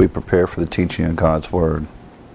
we prepare for the teaching of God's Word.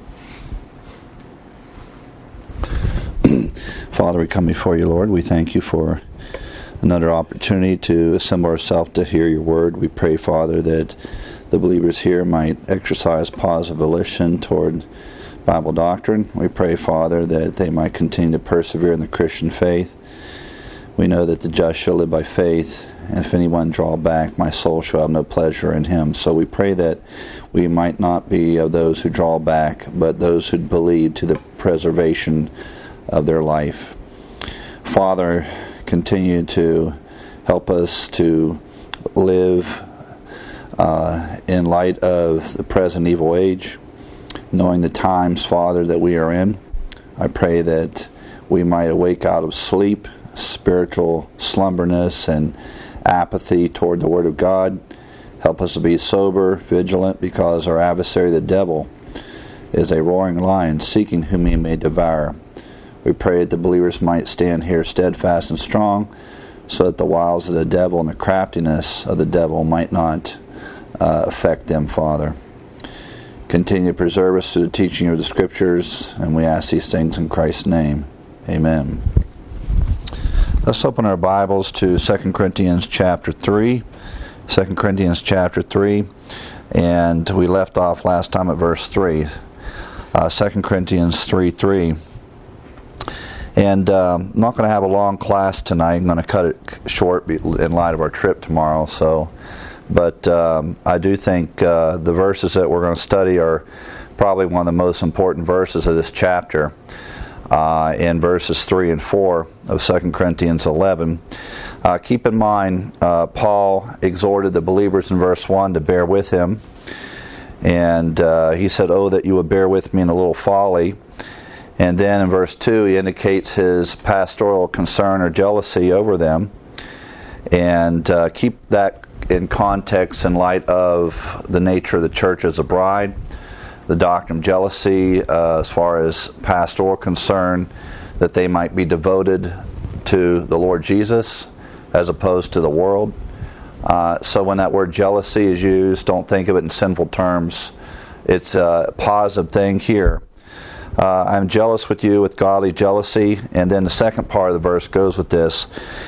Father, we come before you, Lord. We thank you for another opportunity to assemble ourselves to hear your Word. We pray, Father, that the believers here might exercise positive volition toward Bible doctrine. We pray, Father, that they might continue to persevere in the Christian faith. We know that the just shall live by faith, and if anyone draw back, my soul shall have no pleasure in him. So we pray that we might not be of those who draw back, but those who believe to the preservation of their life. Father, continue to help us to live in light of the present evil age, knowing the times, Father, that we are in. I pray that we might awake out of sleep, spiritual slumberness and apathy toward the Word of God. Help us to be sober, vigilant, because our adversary, the devil, is a roaring lion, seeking whom he may devour. We pray that the believers might stand here steadfast and strong, so that the wiles of the devil and the craftiness of the devil might not affect them, Father. Continue to preserve us through the teaching of the Scriptures, and we ask these things in Christ's name. Amen. Let's open our Bibles to 2 Corinthians chapter 3. 2 Corinthians chapter 3, and we left off last time at verse 3. 2 Corinthians 3:3. And I'm not going to have a long class tonight. I'm going to cut it short in light of our trip tomorrow. But I do think the verses that we're going to study are probably one of the most important verses of this chapter. In verses 3 and 4 of 2 Corinthians 11. Keep in mind, Paul exhorted the believers in verse 1 to bear with him. And he said, "Oh, that you would bear with me in a little folly." And then in verse 2, he indicates his pastoral concern or jealousy over them. And keep that in context in light of the nature of the church as a bride. The doctrine of jealousy as far as pastoral concern, that they might be devoted to the Lord Jesus as opposed to the world. So when that word jealousy is used, don't think of it in sinful terms. It's a positive thing here. I'm jealous with you with godly jealousy. And then the second part of the verse goes with this.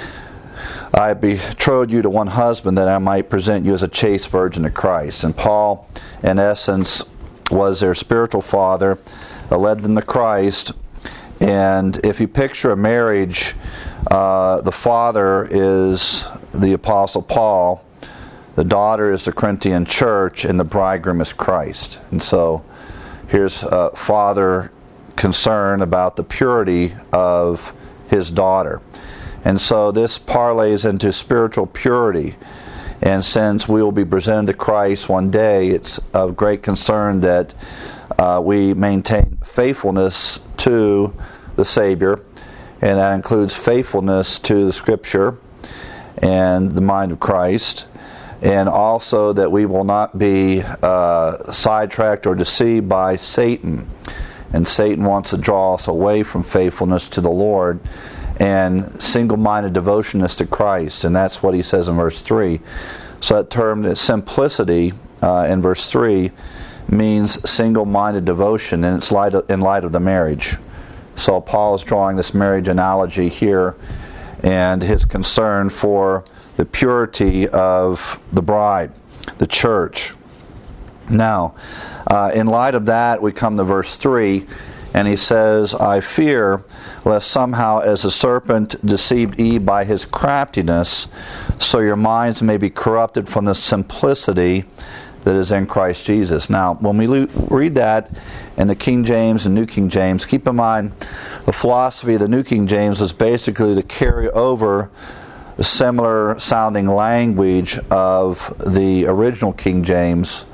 I betrothed you to one husband that I might present you as a chaste virgin to Christ. And Paul, in essence, was their spiritual father, led them to Christ. And if you picture a marriage, the father is the Apostle Paul, the daughter is the Corinthian church, and the bridegroom is Christ. And so here's a father concern about the purity of his daughter. And so this parlays into spiritual purity. And since we will be presented to Christ one day, it's of great concern that we maintain faithfulness to the Savior, and that includes faithfulness to the Scripture and the mind of Christ, and also that we will not be sidetracked or deceived by Satan. And Satan wants to draw us away from faithfulness to the Lord and single-minded devotiousness to Christ, and that's what he says in verse 3. So that term, simplicity, in verse 3, means single-minded devotion, and it's in light of the marriage. So Paul is drawing this marriage analogy here, and his concern for the purity of the bride, the church. Now, in light of that, we come to verse 3, and he says, I fear lest somehow as the serpent deceived Eve by his craftiness, so your minds may be corrupted from the simplicity that is in Christ Jesus. Now, when we read that in the King James and New King James, keep in mind the philosophy of the New King James was basically to carry over the similar sounding language of the original King James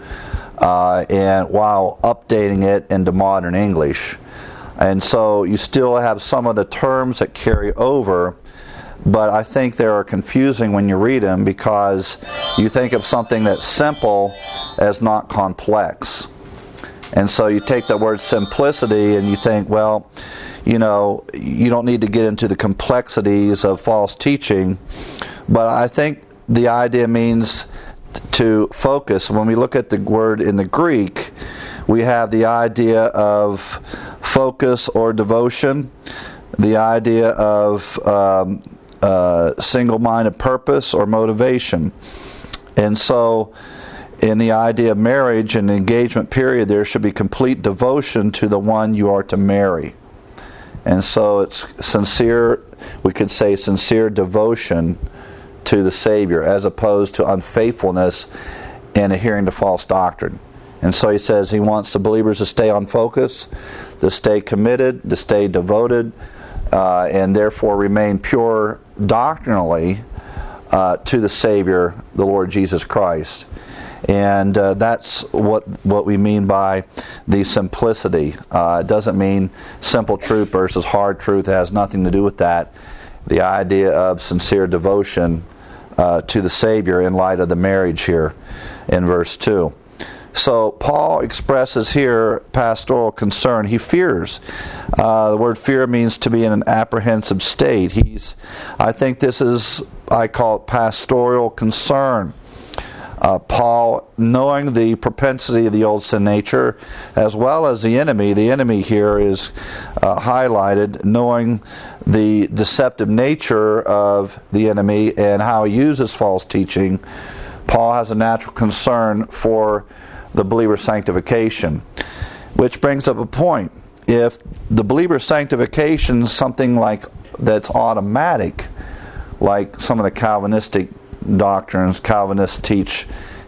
and while updating it into modern English. And so you still have some of the terms that carry over, but I think they are confusing when you read them because you think of something that's simple as not complex. And so you take the word simplicity and you think, well, you know, you don't need to get into the complexities of false teaching, but I think the idea means to focus. When we look at the word in the Greek, we have the idea of focus or devotion, the idea of single-minded purpose or motivation. And so in the idea of marriage and the engagement period, there should be complete devotion to the one you are to marry. And so it's sincere, we could say sincere devotion to the Savior, as opposed to unfaithfulness and adhering to false doctrine. And so he says he wants the believers to stay on focus, to stay committed, to stay devoted, and therefore remain pure doctrinally to the Savior, the Lord Jesus Christ. And that's what we mean by the simplicity. It doesn't mean simple truth versus hard truth. It has nothing to do with that. The idea of sincere devotion to the Savior in light of the marriage here in verse 2. So Paul expresses here pastoral concern. He fears. The word fear means to be in an apprehensive state. I think this is, I call it pastoral concern. Paul, knowing the propensity of the old sin nature, as well as the enemy here is highlighted, knowing the deceptive nature of the enemy and how he uses false teaching, Paul has a natural concern for the believer's sanctification. Which brings up a point. If the believer's sanctification is something like that's automatic, like some of the Calvinistic doctrines, Calvinists teach,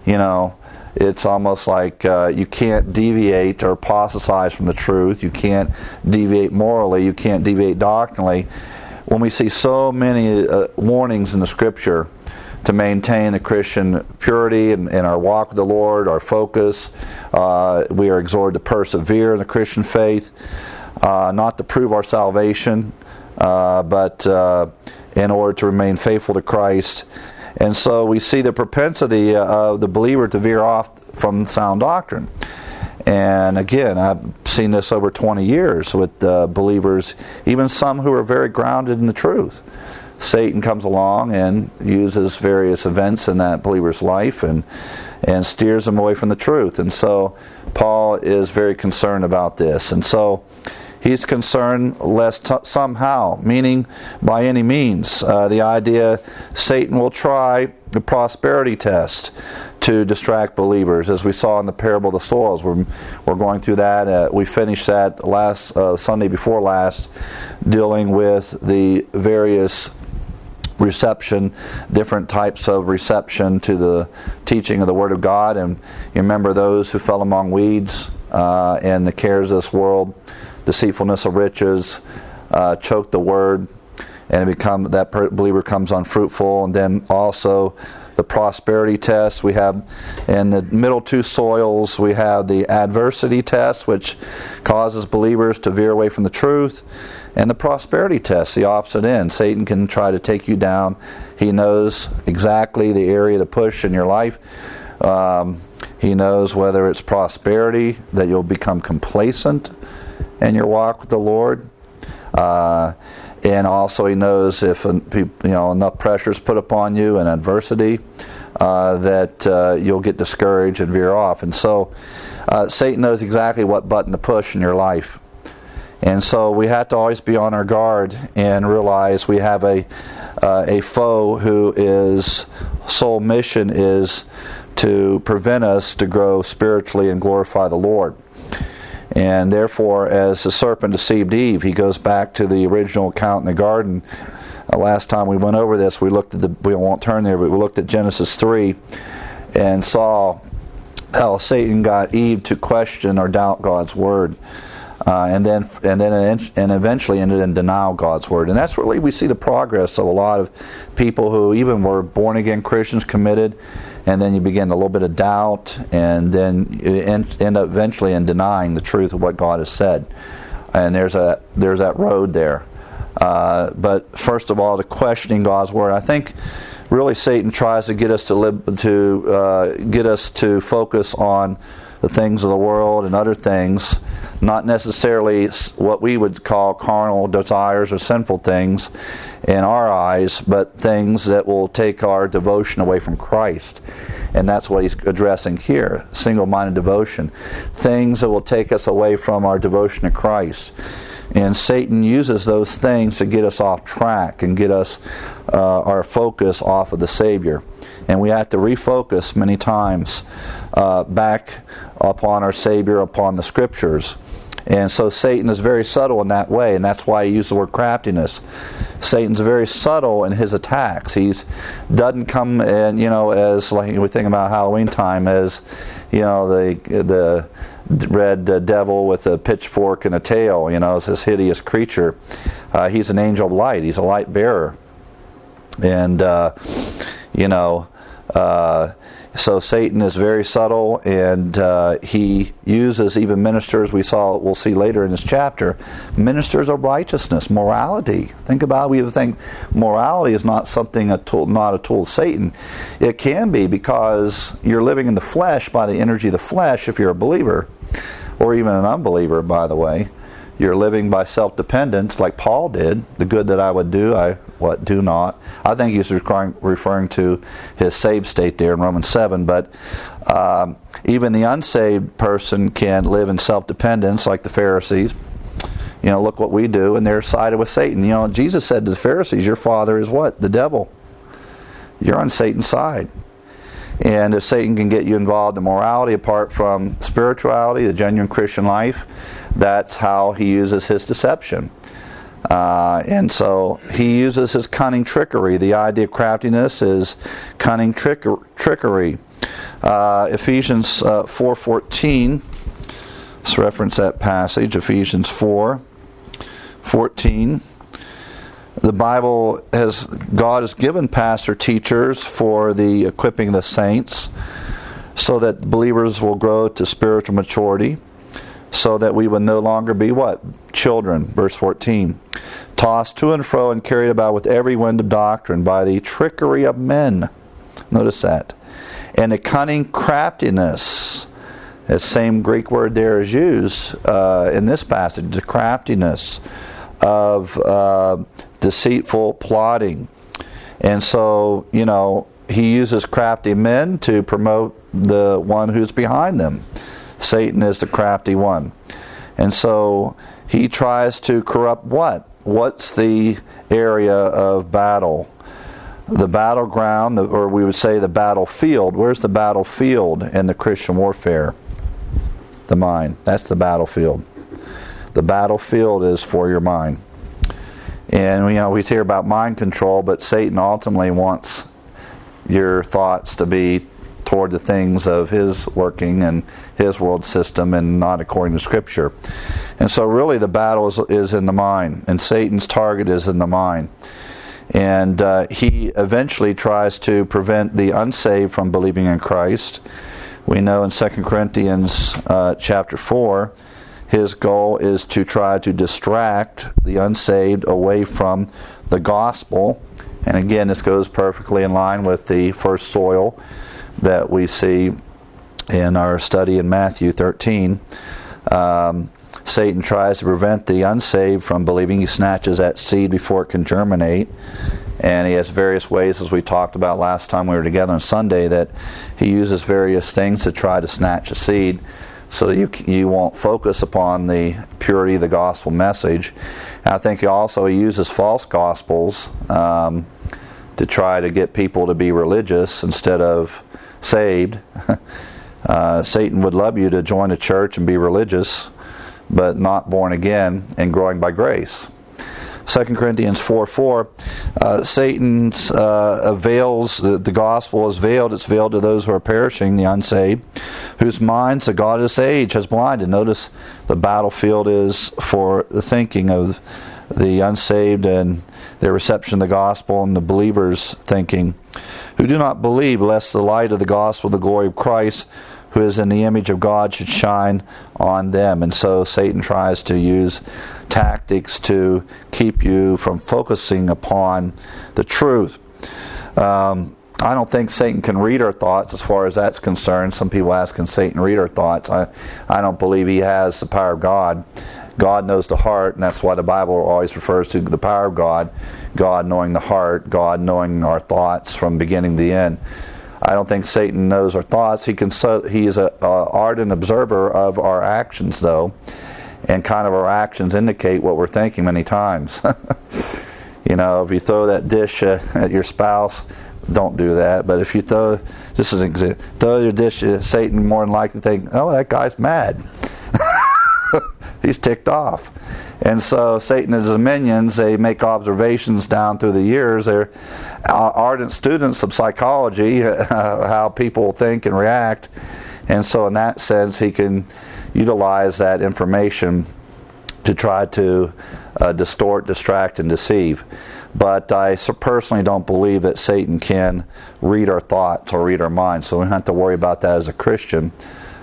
it's almost like you can't deviate or apostatize from the truth. You can't deviate morally. You can't deviate doctrinally. When we see so many warnings in the Scripture to maintain the Christian purity in our walk with the Lord, our focus, we are exhorted to persevere in the Christian faith, not to prove our salvation, but in order to remain faithful to Christ. And so we see the propensity of the believer to veer off from sound doctrine. And again, I've seen this over 20 years with believers, even some who are very grounded in the truth. Satan comes along and uses various events in that believer's life and steers them away from the truth. And so Paul is very concerned about this. And so he's concerned lest somehow, meaning by any means, the idea Satan will try the prosperity test to distract believers, as we saw in the parable of the soils. We're going through that. We finished that last Sunday before last, dealing with the various reception, different types of reception to the teaching of the Word of God. And you remember those who fell among weeds and the cares of this world, deceitfulness of riches, choke the Word, and that believer becomes unfruitful. And then also the prosperity test. We have in the middle two soils, we have the adversity test, which causes believers to veer away from the truth. And the prosperity test, the opposite end. Satan can try to take you down. He knows exactly the area to push in your life. He knows whether it's prosperity, that you'll become complacent in your walk with the Lord. And also he knows if enough pressure is put upon you and adversity, that you'll get discouraged and veer off. And so Satan knows exactly what button to push in your life. And so we have to always be on our guard and realize we have a foe whose sole mission is to prevent us to grow spiritually and glorify the Lord. And therefore, as the serpent deceived Eve, he goes back to the original account in the garden. Last time we went over this, we won't turn there, but we looked at Genesis 3 and saw how Satan got Eve to question or doubt God's word. And eventually ended in denial of God's word. And that's really, we see the progress of a lot of people who even were born again Christians, committed, and then you begin a little bit of doubt, and then you end up eventually in denying the truth of what God has said. And there's that road there. But first of all, to questioning God's word, I think really Satan tries to get us to focus on the things of the world and other things, not necessarily what we would call carnal desires or sinful things in our eyes, but things that will take our devotion away from Christ. And that's what he's addressing here, single-minded devotion. Things that will take us away from our devotion to Christ. And Satan uses those things to get us off track and get us our focus off of the Savior. And we have to refocus many times back upon our Savior, upon the Scriptures. And so Satan is very subtle in that way, and that's why he used the word craftiness. Satan's very subtle in his attacks. He doesn't come in, as like we think about Halloween time, as the red devil with a pitchfork and a tail. It's this hideous creature. He's an angel of light. He's a light bearer, and so Satan is very subtle, and he uses even ministers. We'll see later in this chapter, ministers of righteousness, morality. Think about it. We think morality is not not a tool of Satan. It can be, because you're living in the flesh by the energy of the flesh if you're a believer, or even an unbeliever, by the way. You're living by self-dependence, like Paul did. The good that I would do, I do not. I think he's referring to his saved state there in Romans 7. But even the unsaved person can live in self-dependence, like the Pharisees. Look what we do, and they're sided with Satan. Jesus said to the Pharisees, your father is what? The devil. You're on Satan's side. And if Satan can get you involved in morality apart from spirituality, the genuine Christian life, that's how he uses his deception. And so he uses his cunning trickery. The idea of craftiness is cunning trickery. Ephesians 4:14. Let's reference that passage, Ephesians 4:14. The Bible God has given pastor teachers for the equipping of the saints, so that believers will grow to spiritual maturity, so that we will no longer be what? Children, verse 14. Tossed to and fro and carried about with every wind of doctrine by the trickery of men. Notice that. And the cunning craftiness. The same Greek word there is used in this passage. The craftiness of deceitful plotting. And so, he uses crafty men to promote the one who's behind them. Satan is the crafty one. And so he tries to corrupt what? What's the area of battle? The battleground, or we would say the battlefield. Where's the battlefield in the Christian warfare? The mind. That's the battlefield. The battlefield is for your mind. And we hear about mind control, but Satan ultimately wants your thoughts to be toward the things of his working and his world system, and not according to Scripture. And so really the battle is in the mind, and Satan's target is in the mind. And he eventually tries to prevent the unsaved from believing in Christ. We know in 2 Corinthians chapter 4, his goal is to try to distract the unsaved away from the gospel. And again, this goes perfectly in line with the first soil that we see in our study in Matthew 13. Satan tries to prevent the unsaved from believing. He snatches that seed before it can germinate. And he has various ways, as we talked about last time we were together on Sunday, that he uses various things to try to snatch a seed, so that you won't focus upon the purity of the gospel message. And I think he uses false gospels to try to get people to be religious instead of saved. Satan would love you to join a church and be religious, but not born again and growing by grace. 2 Corinthians 4:4, Satan avails, the gospel is veiled. It's veiled to those who are perishing, the unsaved, whose minds the God of this age has blinded. Notice the battlefield is for the thinking of the unsaved and their reception of the gospel, and the believers' thinking, who do not believe, lest the light of the gospel, the glory of Christ, who is in the image of God, should shine on them. And so Satan tries to use tactics to keep you from focusing upon the truth. I don't think Satan can read our thoughts as far as that's concerned. Some people ask, can Satan read our thoughts? I don't believe he has the power of God. God knows the heart, and that's why the Bible always refers to the power of God. God knowing the heart, God knowing our thoughts from beginning to the end. I don't think Satan knows our thoughts. He is an ardent observer of our actions, though, and kind of our actions indicate what we're thinking many times. You know, if you throw that dish at your spouse, don't do that. But if you throw your dish at Satan, more than likely think, oh, that guy's mad. He's ticked off. And so Satan and his minions, they make observations down through the years. They're ardent students of psychology, how people think and react. And so in that sense, he can utilize that information to try to distort, distract, and deceive. But I personally don't believe that Satan can read our thoughts or read our minds, so we don't have to worry about that as a Christian.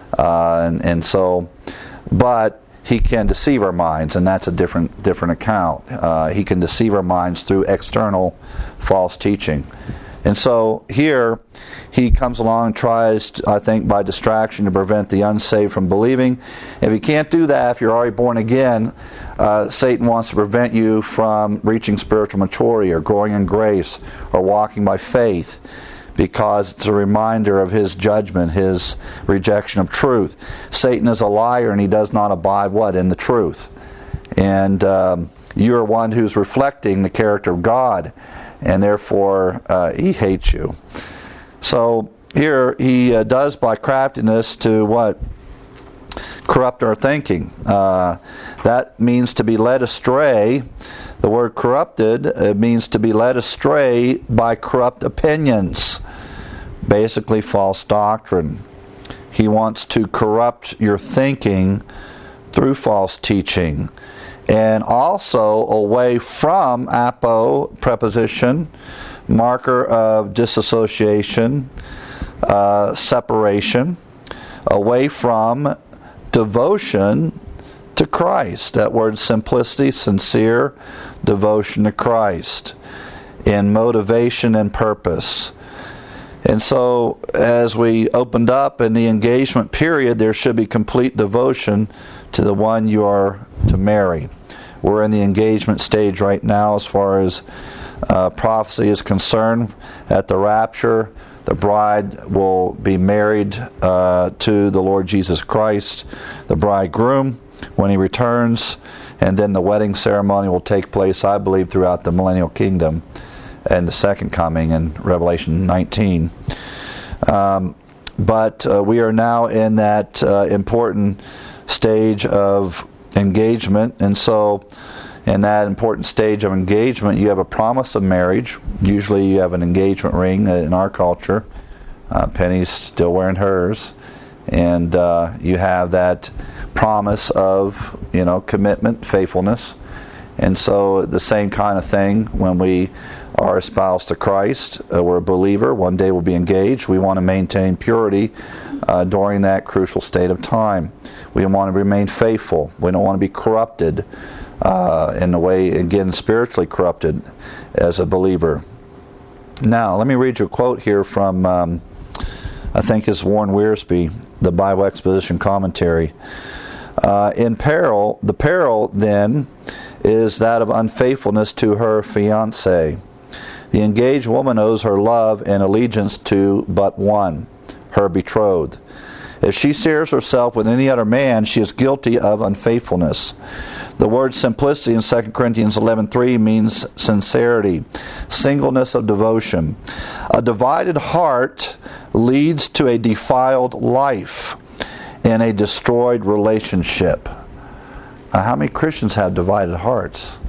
But he can deceive our minds, and that's a different account. He can deceive our minds through external false teaching. And so here, he comes along and tries, I think, by distraction to prevent the unsaved from believing. If he can't do that, if you're already born again, Satan wants to prevent you from reaching spiritual maturity or growing in grace or walking by faith, because it's a reminder of his judgment, his rejection of truth. Satan is a liar, and he does not abide what? In the truth. And you're one who's reflecting the character of God, and therefore he hates you. So here he does by craftiness to what? Corrupt our thinking. That means to be led astray. The word corrupted means to be led astray by corrupt opinions. Basically false doctrine. He wants to corrupt your thinking through false teaching. And also away from apo, preposition, marker of disassociation, separation, away from devotion to Christ. That word simplicity, sincere devotion to Christ, in motivation and purpose. And so, as we opened up in the engagement period, there should be complete devotion to the one you are to marry. We're in the engagement stage right now as far as prophecy is concerned. At the rapture, the bride will be married to the Lord Jesus Christ, the bridegroom, when he returns, and then the wedding ceremony will take place, I believe, throughout the millennial kingdom and the second coming in Revelation 19. But we are now in that important stage of engagement, and so in that important stage of engagement, you have a promise of marriage. Usually you have an engagement ring in our culture. Penny's still wearing hers, and you have that promise of, commitment, faithfulness. And so the same kind of thing when we are espoused to Christ, we're a believer, one day we'll be engaged. We want to maintain purity during that crucial state of time. We want to remain faithful. We don't want to be corrupted in the way, again, spiritually corrupted as a believer. Now, let me read you a quote here from, I think it's Warren Wiersbe, the Bible Exposition Commentary. The peril, then, is that of unfaithfulness to her fiancé. The engaged woman owes her love and allegiance to but one, her betrothed. If she shares herself with any other man, she is guilty of unfaithfulness. The word simplicity in 2 Corinthians 11:3 means sincerity, singleness of devotion. A divided heart leads to a defiled life and a destroyed relationship. How many Christians have divided hearts?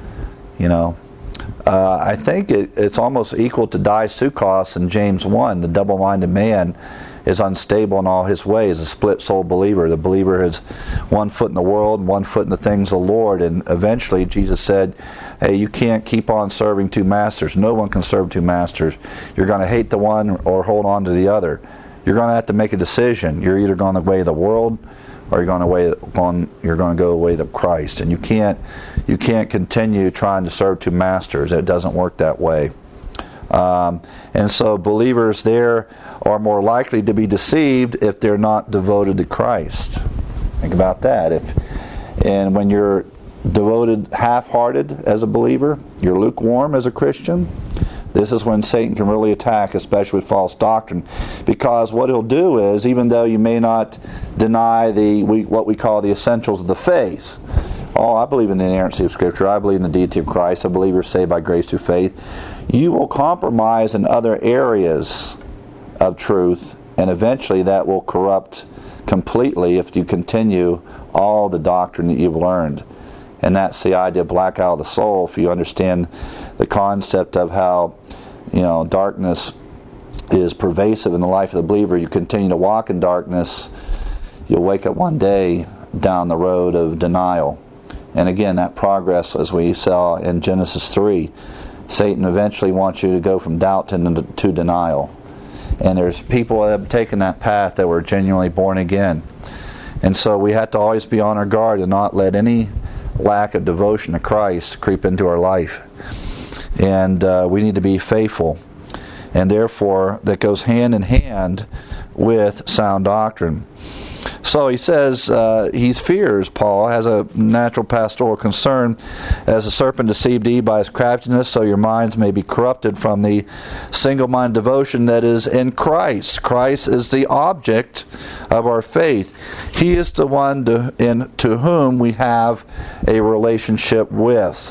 I think it's almost equal to Diasukos in James 1. The double-minded man is unstable in all his ways, a split-souled believer. The believer has one foot in the world and one foot in the things of the Lord. And eventually Jesus said, hey, you can't keep on serving two masters. No one can serve two masters. You're going to hate the one or hold on to the other. You're going to have to make a decision. You're either going the way of the world or you're going to go the way of Christ. And you can't continue trying to serve two masters. It doesn't work that way. And so believers there are more likely to be deceived if they're not devoted to Christ. Think about that. And when you're devoted half-hearted as a believer, you're lukewarm as a Christian, This is when Satan can really attack, especially with false doctrine, because what he'll do is, even though you may not deny what we call the essentials of the faith, I believe in the inerrancy of Scripture, I believe in the deity of Christ, I believe you're saved by grace through faith, you will compromise in other areas of truth, and eventually that will corrupt completely if you continue all the doctrine that you've learned. And that's the idea of black out of the soul. If you understand the concept of how, darkness is pervasive in the life of the believer, you continue to walk in darkness, you'll wake up one day down the road of denial. And again, that progress, as we saw in Genesis 3, Satan eventually wants you to go from doubt to denial. And there's people that have taken that path that were genuinely born again. And so we have to always be on our guard and not let any lack of devotion to Christ creep into our life. And we need to be faithful. And therefore, that goes hand in hand with sound doctrine. So he says he fears, Paul, has a natural pastoral concern, as the serpent deceived Eve by his craftiness, so your minds may be corrupted from the single-minded devotion that is in Christ. Christ is the object of our faith. He is the one to whom we have a relationship with.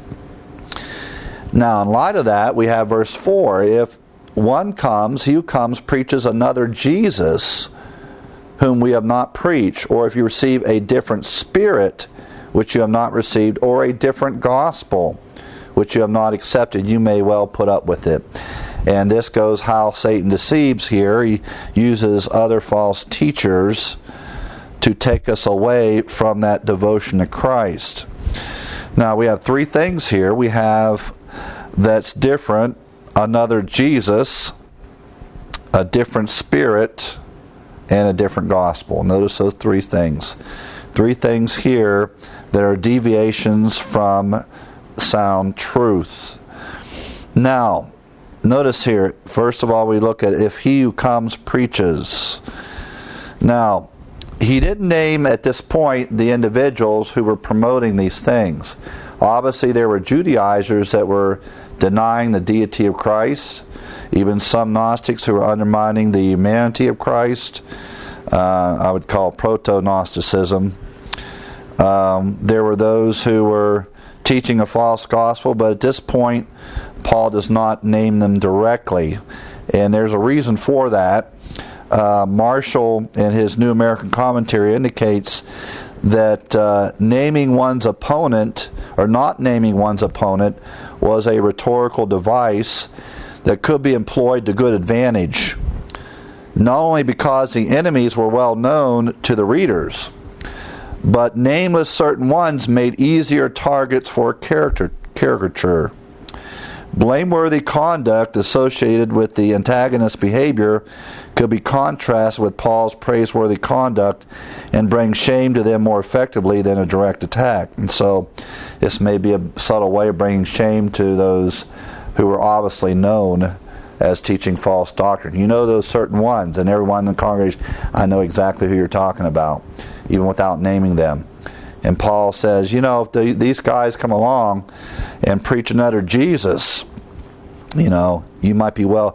Now, in light of that, we have verse 4. If one comes, he who comes preaches another Jesus, whom we have not preached, or if you receive a different spirit which you have not received, or a different gospel which you have not accepted, you may well put up with it. And this goes how Satan deceives here. He uses other false teachers to take us away from that devotion to Christ. Now we have three things here. We have that's different, another Jesus, a different spirit, and a different gospel. Notice those three things. Three things here that are deviations from sound truth. Now, notice here, first of all, we look at if he who comes preaches. Now, he didn't name at this point the individuals who were promoting these things. Obviously, there were Judaizers that were denying the deity of Christ. Even some Gnostics who were undermining the humanity of Christ. I would call proto-Gnosticism. There were those who were teaching a false gospel, but at this point, Paul does not name them directly. And there's a reason for that. Marshall, in his New American Commentary, indicates that naming one's opponent, or not naming one's opponent, was a rhetorical device that could be employed to good advantage, not only because the enemies were well known to the readers, but nameless certain ones made easier targets for caricature. Blameworthy conduct associated with the antagonist's behavior could be contrasted with Paul's praiseworthy conduct and bring shame to them more effectively than a direct attack. And so this may be a subtle way of bringing shame to those who were obviously known as teaching false doctrine. You know those certain ones, and everyone in the congregation, I know exactly who you're talking about, even without naming them. And Paul says, if these guys come along and preach another Jesus, you might be well.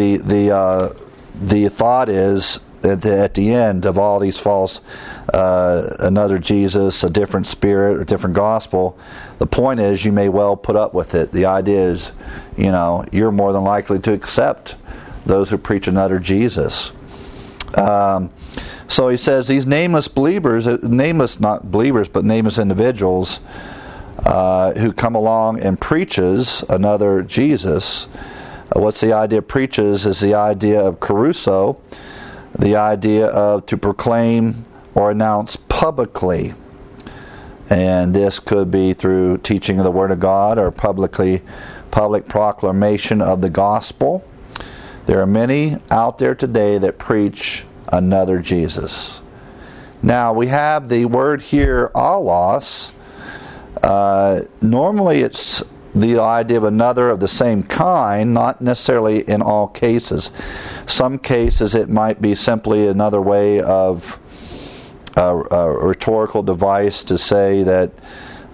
The thought is at the end of all these false, another Jesus, a different spirit, a different gospel, the point is you may well put up with it. The idea is, you're more than likely to accept those who preach another Jesus. So he says these nameless believers, nameless not believers, but nameless individuals who come along and preaches another Jesus. What's the idea of preaches is the idea of caruso, the idea of to proclaim or announce publicly. And this could be through teaching of the Word of God or public proclamation of the gospel. There are many out there today that preach another Jesus. Now we have the word here, allos. Normally it's the idea of another of the same kind, not necessarily in all cases. Some cases it might be simply another way of a rhetorical device to say that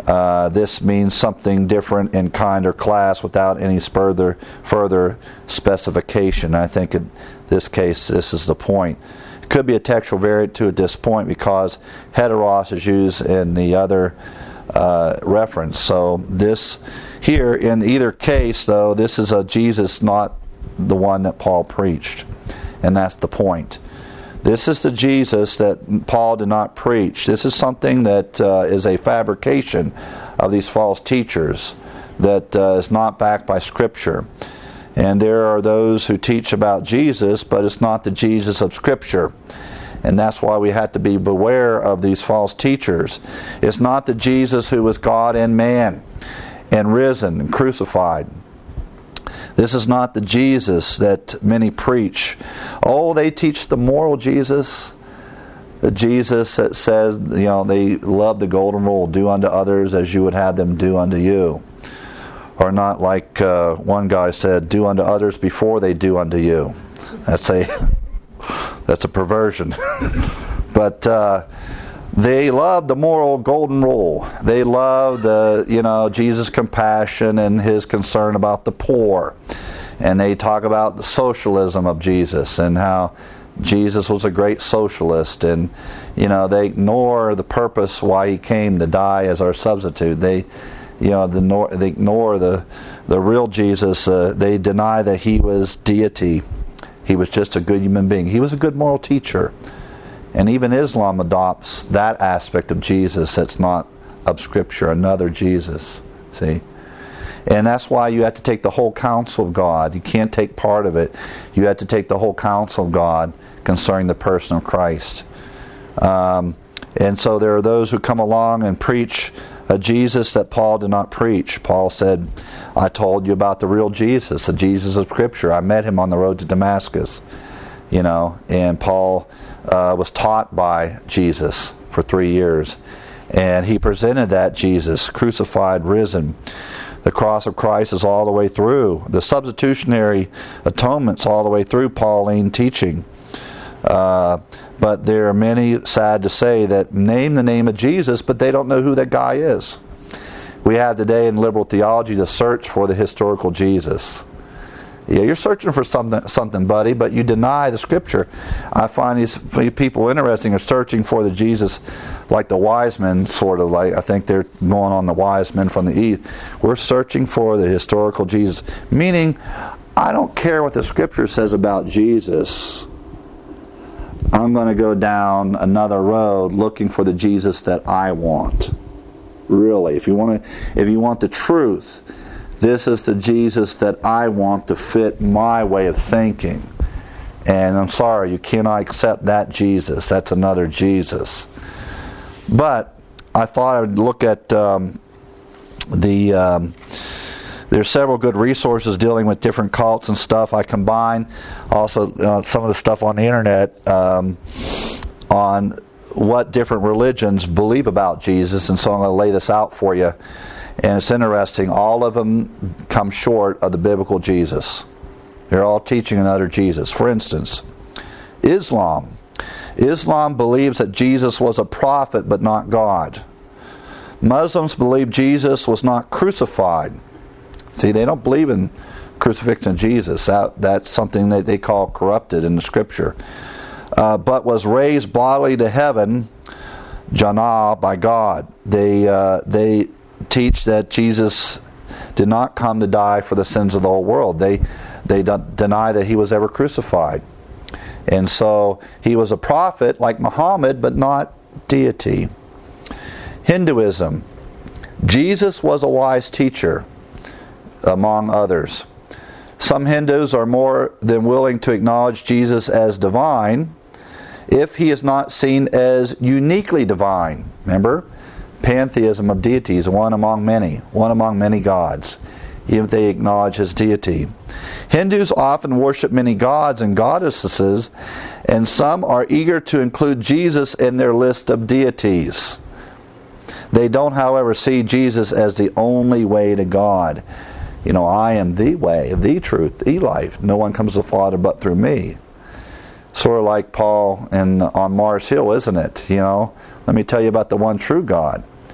This means something different in kind or class without any further specification. I think in this case, this is the point. It could be a textual variant to at this point because heteros is used in the other reference. So this here, in either case, though, this is a Jesus, not the one that Paul preached. And that's the point. This is the Jesus that Paul did not preach. This is something that is a fabrication of these false teachers that is not backed by Scripture. And there are those who teach about Jesus, but it's not the Jesus of Scripture. And that's why we have to be beware of these false teachers. It's not the Jesus who was God and man and risen and crucified. This is not the Jesus that many preach. Oh, they teach the moral Jesus. The Jesus that says, they love the golden rule, do unto others as you would have them do unto you. Or not like one guy said, do unto others before they do unto you. That's a perversion. But they love the moral golden rule. They love Jesus' compassion and his concern about the poor. And they talk about the socialism of Jesus and how Jesus was a great socialist. And they ignore the purpose why he came to die as our substitute. They ignore the real Jesus. They deny that he was deity. He was just a good human being. He was a good moral teacher. And even Islam adopts that aspect of Jesus that's not of Scripture, another Jesus. See? And that's why you have to take the whole counsel of God. You can't take part of it. You have to take the whole counsel of God concerning the person of Christ. And so there are those who come along and preach a Jesus that Paul did not preach. Paul said, I told you about the real Jesus, the Jesus of Scripture. I met him on the road to Damascus. And Paul was taught by Jesus for 3 years. And he presented that Jesus, crucified, risen. The cross of Christ is all the way through. The substitutionary atonement's all the way through Pauline teaching. But there are many, sad to say, that name the name of Jesus, but they don't know who that guy is. We have today in liberal theology the search for the historical Jesus. Yeah, you're searching for something, buddy, but you deny the Scripture. I find these people interesting are searching for the Jesus like the wise men, sort of like, I think they're going on the wise men from the east. We're searching for the historical Jesus, meaning I don't care what the Scripture says about Jesus. I'm going to go down another road looking for the Jesus that I want. Really, if you want the truth, this is the Jesus that I want to fit my way of thinking. And I'm sorry, you cannot accept that Jesus. That's another Jesus. But I thought I would look at there's several good resources dealing with different cults and stuff. I combine also some of the stuff on the internet on what different religions believe about Jesus, and so I'm going to lay this out for you. And it's interesting, all of them come short of the biblical Jesus. They're all teaching another Jesus. For instance, Islam. Islam believes that Jesus was a prophet but not God. Muslims believe Jesus was not crucified. See, they don't believe in crucifixion of Jesus. That's something that they call corrupted in the Scripture. But was raised bodily to heaven, Jannah, by God. They teach that Jesus did not come to die for the sins of the whole world. They deny that he was ever crucified. And so he was a prophet like Muhammad, but not deity. Hinduism. Jesus was a wise teacher, among others. Some Hindus are more than willing to acknowledge Jesus as divine if he is not seen as uniquely divine. Remember? Pantheism of deities, one among many gods, even if they acknowledge his deity. Hindus often worship many gods and goddesses, and some are eager to include Jesus in their list of deities. They don't, however, see Jesus as the only way to God. I am the way, the truth, the life. No one comes to the Father but through me. Sort of like Paul on Mars Hill, isn't it? Let me tell you about the one true God.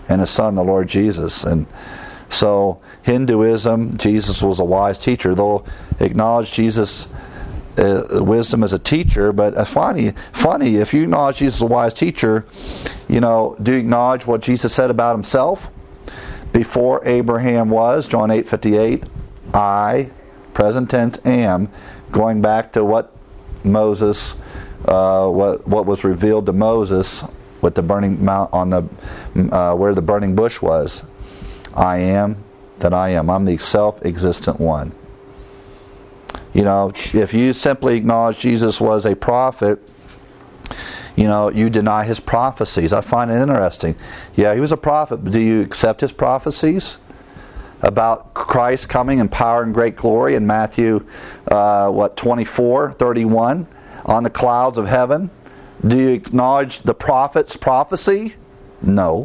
and His Son, the Lord Jesus. And so Hinduism, Jesus was a wise teacher. They'll acknowledge Jesus' wisdom as a teacher, but funny, if you acknowledge Jesus as a wise teacher, do you acknowledge what Jesus said about Himself? Before Abraham was, John 8:58, I, present tense, am, going back to what Moses, what was revealed to Moses with the burning mount on the where the burning bush was. I am that I am. I'm the self-existent one. If you simply acknowledge Jesus was a prophet, you deny His prophecies. I find it interesting. Yeah, He was a prophet, but do you accept His prophecies about Christ coming in power and great glory in Matthew 24:31 on the clouds of heaven? Do you acknowledge the prophet's prophecy? No.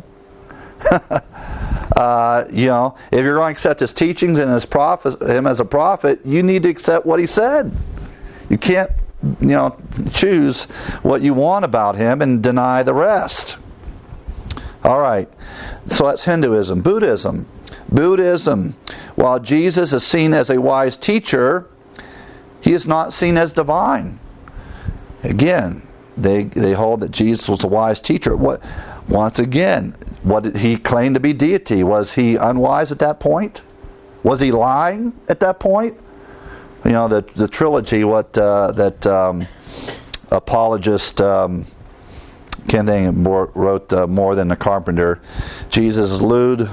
If you're going to accept His teachings and Him as a prophet, you need to accept what He said. You can't choose what you want about Him and deny the rest. All right, so that's Hinduism. Buddhism, while Jesus is seen as a wise teacher, He is not seen as divine. Again, they hold that Jesus was a wise teacher. Once again, what did He claim to be deity? Was He unwise at that point? Was He lying at that point? The trilogy, that apologist Ken Ham wrote More Than a Carpenter. Jesus is Lord,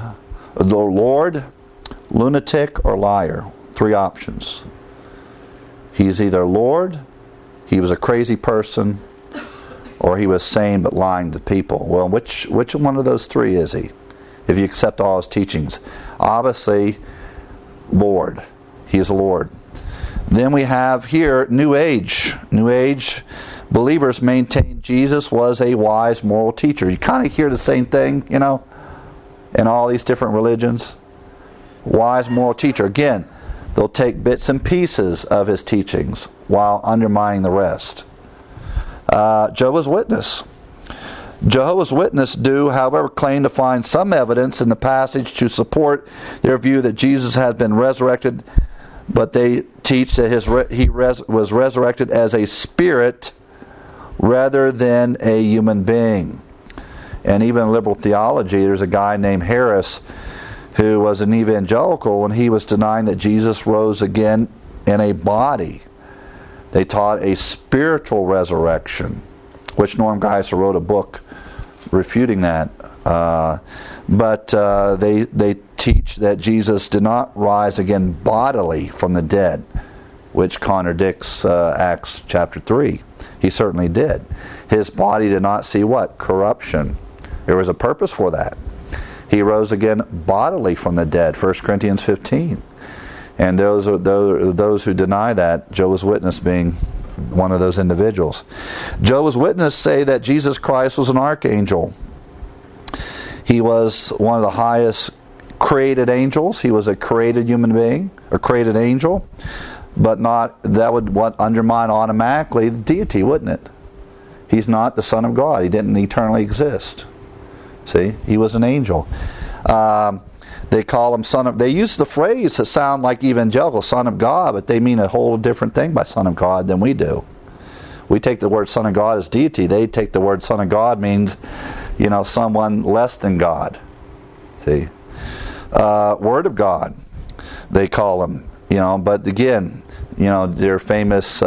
lunatic, or liar. 3 options. He's either Lord, He was a crazy person, or He was sane but lying to people. Well, which one of those 3 is He? If you accept all His teachings. Obviously, Lord. He is Lord. Then we have here New Age. New Age believers maintain Jesus was a wise moral teacher. You kind of hear the same thing, in all these different religions. Wise moral teacher. Again, they'll take bits and pieces of His teachings while undermining the rest. Jehovah's Witness. Jehovah's Witness do, however, claim to find some evidence in the passage to support their view that Jesus had been resurrected, but they teach that He was resurrected as a spirit rather than a human being. And even in liberal theology, there's a guy named Harris who was an evangelical, and he was denying that Jesus rose again in a body. They taught a spiritual resurrection, which Norm Geisler wrote a book refuting that. But they teach that Jesus did not rise again bodily from the dead, which contradicts Acts chapter 3. He certainly did. His body did not see what? Corruption. There was a purpose for that. He rose again bodily from the dead, 1 Corinthians 15. And those who deny that, Jehovah's Witness being one of those individuals. Jehovah's Witness say that Jesus Christ was an archangel. He was one of the highest created angels. He was a created human being, a created angel. But that would undermine automatically the deity, wouldn't it? He's not the Son of God. He didn't eternally exist. See? He was an angel. They call Him Son of... They use the phrase that sound like evangelical, Son of God, but they mean a whole different thing by Son of God than we do. We take the word Son of God as deity. They take the word Son of God means, someone less than God. See? Word of God, they call Him. But again, their famous...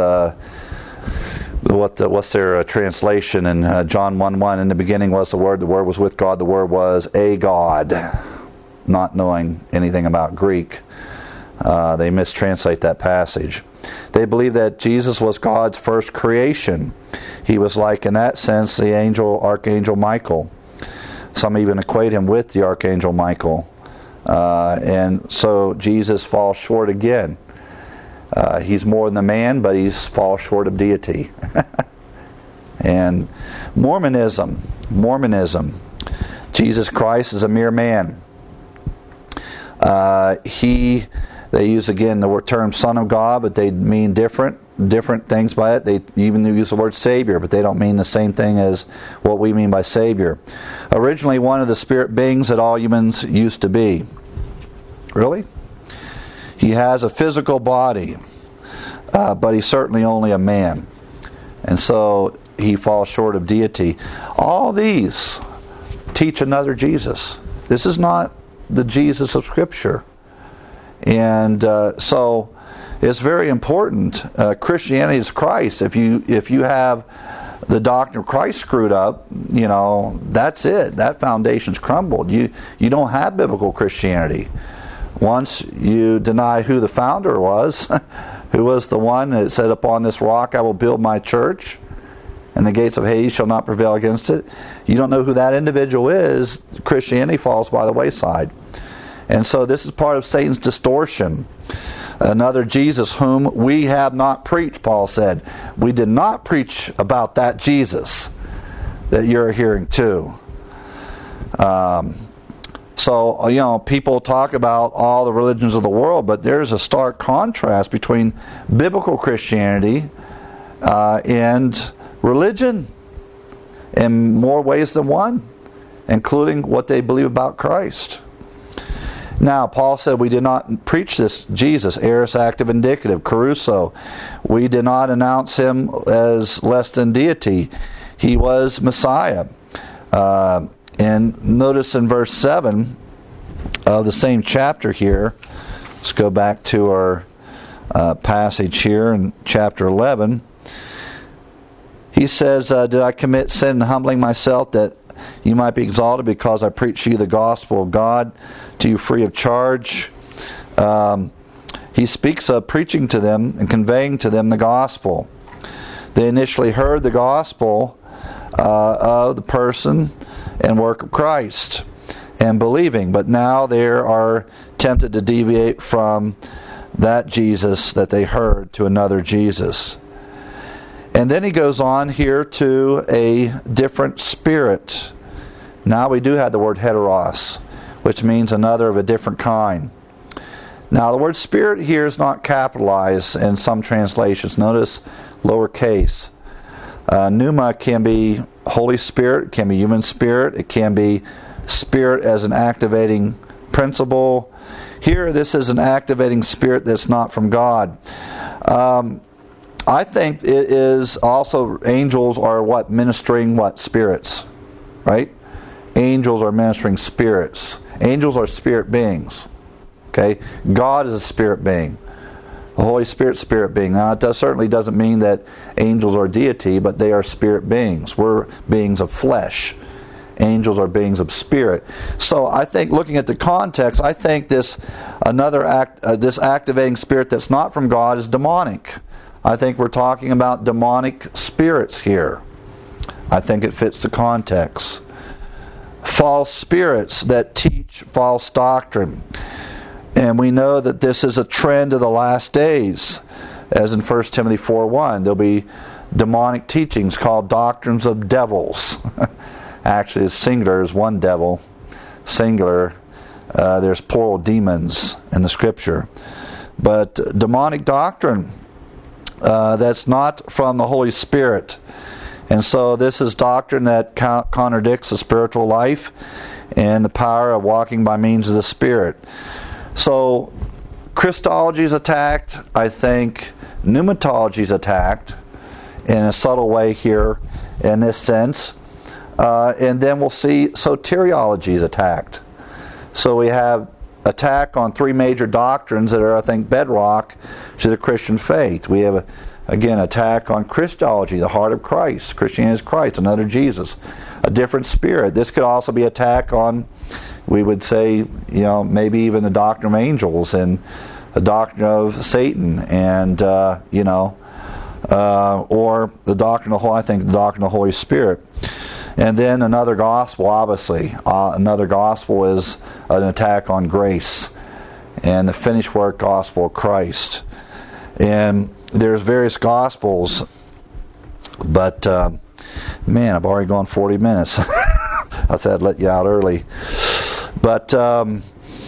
what's their translation in John 1:1? In the beginning was the Word was with God, the Word was a God. Not knowing anything about Greek, they mistranslate that passage. They believe that Jesus was God's first creation. He was like, in that sense, the Archangel Michael. Some even equate Him with the Archangel Michael. And so Jesus falls short again. He's more than a man, but He falls short of deity. And Mormonism. Jesus Christ is a mere man. They use again the term Son of God, but they mean different things by it. They even use the word Savior, but they don't mean the same thing as what we mean by Savior. originally one of the spirit beings that all humans used to be. Really? He has a physical body, but he's certainly only a man. And so he falls short of deity. All these teach another Jesus. This is not the Jesus of Scripture. And so it's very important. Christianity is Christ. If you have the doctrine of Christ screwed up, that's it. That foundation's crumbled. You don't have biblical Christianity. Once you deny who the founder was, who was the one that said, "Upon this rock I will build my church, and the gates of Hades shall not prevail against it." You don't know who that individual is, Christianity falls by the wayside. And so this is part of Satan's distortion. Another Jesus whom we have not preached, Paul said. We did not preach about that Jesus that you're hearing too. So, people talk about all the religions of the world, but there's a stark contrast between biblical Christianity and religion in more ways than one, including what they believe about Christ. Now, Paul said we did not preach this Jesus, aorist, active, indicative, caruso. We did not announce him as less than deity. He was Messiah. And notice in verse 7 of the same chapter here, let's go back to our passage here in chapter 11. He says, "Did I commit sin in humbling myself that you might be exalted because I preach to you the gospel of God to you free of charge?" He speaks of preaching to them and conveying to them the gospel. They initially heard the gospel of the person and work of Christ and believing, but now they are tempted to deviate from that Jesus that they heard to another Jesus. And then he goes on here to a different spirit. Now we do have the word heteros, which means another of a different kind. Now the word spirit here is not capitalized in some translations. Notice lowercase. Pneuma can be Holy Spirit, it can be human spirit, it can be spirit as an activating principle. Here this is an activating spirit that's not from God. I think it is also, angels are ministering spirits, right? Angels are ministering spirits. Angels are spirit beings. Okay? God is a spirit being. The Holy Spirit, spirit being. Now, it certainly doesn't mean that angels are deity, but they are spirit beings. We're beings of flesh. Angels are beings of spirit. So I think, looking at the context, I think this activating spirit that's not from God is demonic. I think we're talking about demonic spirits here. I think it fits the context. False spirits that teach false doctrine. And we know that this is a trend of the last days. As in 1 Timothy 4:1, there'll be demonic teachings called doctrines of devils. Actually, singular is one devil. Singular, there's plural demons in the Scripture. But demonic doctrine that's not from the Holy Spirit. And so this is doctrine that contradicts the spiritual life and the power of walking by means of the Spirit. So Christology is attacked. I think pneumatology is attacked in a subtle way here in this sense. And then we'll see soteriology is attacked. So we have attack on three major doctrines that are, I think, bedrock to the Christian faith. We have, again, attack on Christology, the heart of Christ. Christianity is Christ, another Jesus, a different spirit. This could also be attack on, we would say, maybe even the doctrine of angels and the doctrine of Satan, and or the doctrine of the Holy Spirit. And then another gospel, obviously. Another gospel is an attack on grace and the finished work gospel of Christ. And there's various gospels, but I've already gone 40 minutes. I said I'd let you out early. But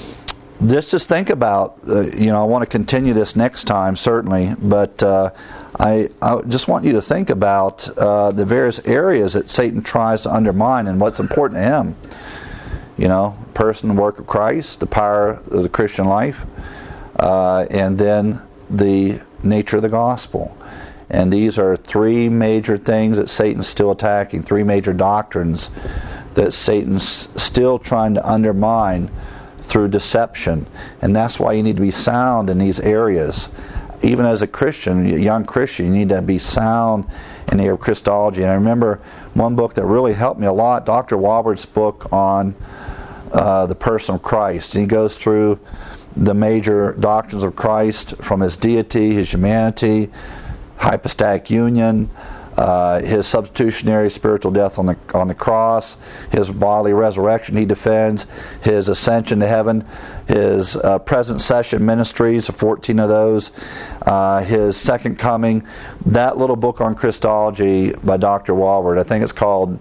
just think about, I want to continue this next time, certainly, but I just want you to think about the various areas that Satan tries to undermine and what's important to him. Person and work of Christ, the power of the Christian life, and then the nature of the gospel. And these are three major things that Satan's still attacking, three major doctrines that Satan's still trying to undermine through deception. And that's why you need to be sound in these areas. Even as a Christian, a young Christian, you need to be sound in the area of Christology. And I remember one book that really helped me a lot, Dr. Walbert's book on the person of Christ. And he goes through the major doctrines of Christ, from his deity, his humanity, hypostatic union, his substitutionary spiritual death on the cross, his bodily resurrection he defends, his ascension to heaven, his present session ministries, 14 of those, his second coming. That little book on Christology by Dr. Walbert, I think it's called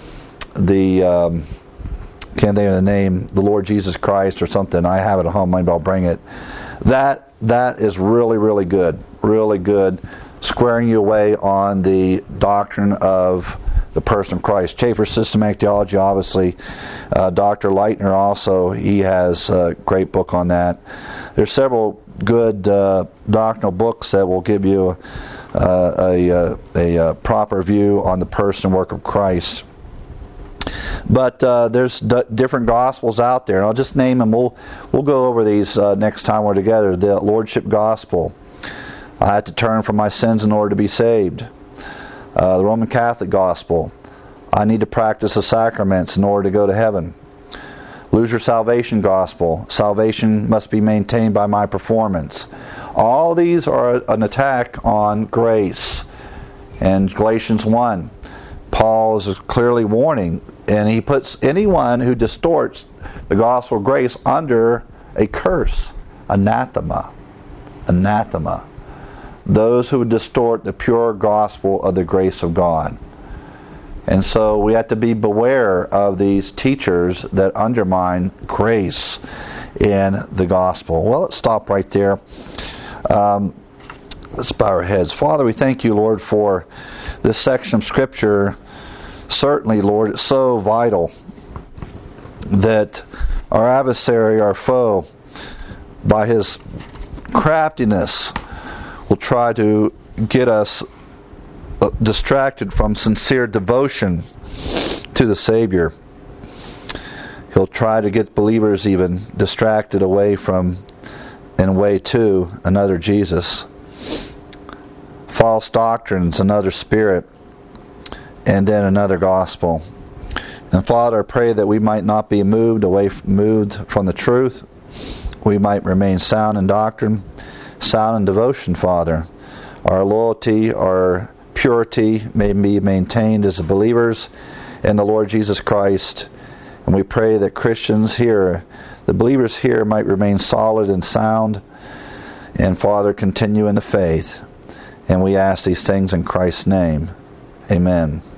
can't think of the name, the Lord Jesus Christ or something. I have it at home, maybe I'll bring it. That is really, really good. Really good. Squaring you away on the doctrine of the person of Christ. Chafer's Systematic Theology, obviously. Dr. Leitner also, he has a great book on that. There's several good doctrinal books that will give you a proper view on the person and work of Christ. But there's different gospels out there, and I'll just name them. We'll go over these next time we're together. The Lordship Gospel. I had to turn from my sins in order to be saved. The Roman Catholic Gospel. I need to practice the sacraments in order to go to heaven. Lose your salvation gospel. Salvation must be maintained by my performance. All these are an attack on grace. And Galatians 1, Paul is clearly warning, and he puts anyone who distorts the gospel of grace under a curse, anathema. Anathema. Those who would distort the pure gospel of the grace of God. And so we have to be beware of these teachers that undermine grace in the gospel. Well, let's stop right there. Let's bow our heads. Father, we thank you, Lord, for this section of Scripture. Certainly, Lord, it's so vital that our adversary, our foe, by his craftiness, will try to get us distracted from sincere devotion to the Savior. He'll try to get believers even distracted away from and away to another Jesus. False doctrines, another spirit, and then another gospel. And Father, I pray that we might not be moved from the truth. We might remain sound in doctrine, sound in devotion, Father. Our loyalty, our purity may be maintained as believers in the Lord Jesus Christ. And we pray that Christians here, the believers here, might remain solid and sound. And Father, continue in the faith. And we ask these things in Christ's name. Amen.